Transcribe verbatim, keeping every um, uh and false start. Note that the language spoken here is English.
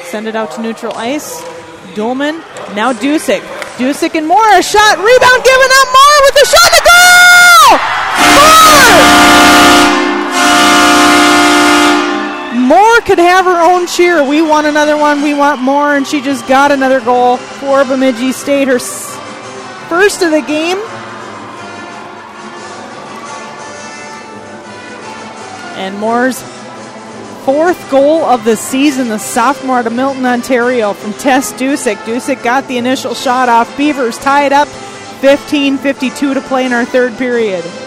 Send it out to neutral ice. Dolman. Now Dusick. Dusick and Moore. A shot. Rebound given up. Moore with the shot to goal! Moore! Moore could have her own cheer. We want another one. We want more. And she just got another goal for Bemidji State. Her s- first of the game. And Moore's fourth goal of the season, the sophomore out of Milton, Ontario, from Tess Dusick. Dusick got the initial shot off. Beavers tie it up, fifteen fifty-two to play in our third period.